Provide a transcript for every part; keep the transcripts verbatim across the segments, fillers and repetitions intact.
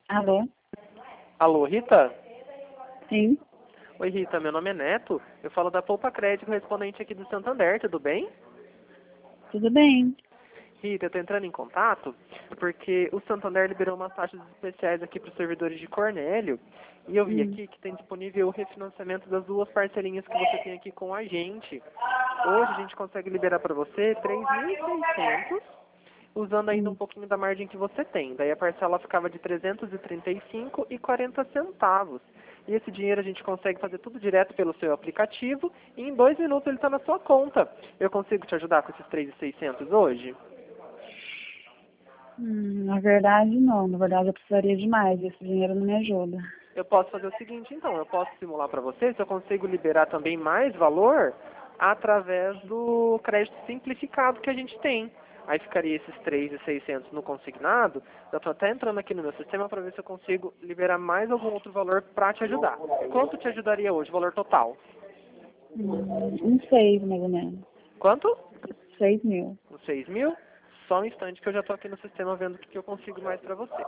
Alô? Alô, Rita? Sim, Oi, Rita, meu nome é Neto. Eu falo da Poupa Crédito, correspondente aqui do Santander, tudo bem? tudo bem. Rita, eu tô entrando em contato porque o Santander liberou umas taxas especiais aqui para os servidores de Cornélio e eu vi Hum, aqui que tem disponível o refinanciamento das duas parcelinhas que você tem aqui com a gente. Hoje a gente consegue liberar para você três mil e seiscentos, usando ainda um hum, pouquinho da margem que você tem. Daí a parcela ficava de trezentos e trinta e cinco e quarenta centavos. E esse dinheiro a gente consegue fazer tudo direto pelo seu aplicativo e em dois minutos ele está na sua conta. Eu consigo te ajudar com esses três mil e seiscentos hoje? hum, na verdade, não. Na verdade, eu precisaria de mais. Esse dinheiro não me ajuda. Eu posso fazer o seguinte, então, eu posso simular para você se eu consigo liberar também mais valor através do crédito simplificado que a gente tem. Aí ficaria esses três mil e seiscentos no consignado. Eu estou até entrando aqui no meu sistema para ver se eu consigo liberar mais algum outro valor para te ajudar. Quanto te ajudaria hoje, valor total? Hum, uns seis, mais ou menos. Quanto? Seis mil. Uns seis mil? Só um instante que eu já estou aqui no sistema vendo o que que eu consigo mais para você.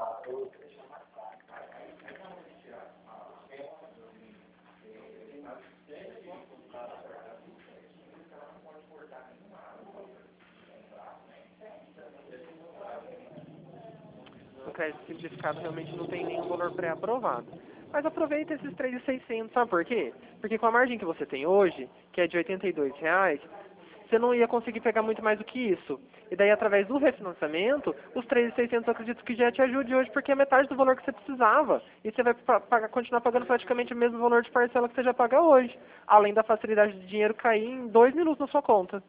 O crédito simplificado realmente não tem nenhum valor pré-aprovado. Mas aproveita esses três mil e seiscentos, sabe por quê? Porque com a margem que você tem hoje, que é de oitenta e dois reais, você não ia conseguir pegar muito mais do que isso. E daí, através do refinanciamento, os três mil e seiscentos eu acredito que já te ajude hoje, porque é metade do valor que você precisava. E você vai pa- pagar, continuar pagando praticamente o mesmo valor de parcela que você já paga hoje. Além da facilidade de dinheiro cair em dois minutos na sua conta.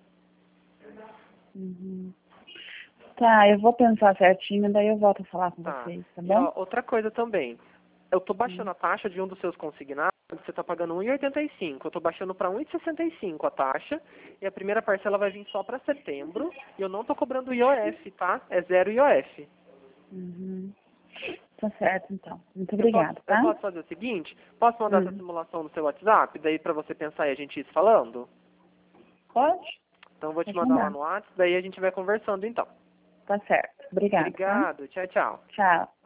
Uhum. Tá, eu vou pensar certinho, daí eu volto a falar com Tá. vocês, tá E bom? ó, outra coisa também. Eu tô Hum. baixando a taxa de um dos seus consignados, você tá pagando um real e oitenta e cinco. Eu tô baixando para um real e sessenta e cinco a taxa, e a primeira parcela vai vir só para setembro, e eu não tô cobrando I O F, tá? É zero I O F. Uhum. Tá certo, então. Muito Eu posso, obrigada, eu tá? posso fazer o seguinte? Posso mandar essa Hum. simulação no seu WhatsApp, daí para você pensar e a gente ir se falando? Pode? Então eu vou te Pode mandar lá mandar. no WhatsApp, daí a gente vai conversando então. Tá certo. Obrigada, tá? Obrigado, tchau, tchau. Tchau.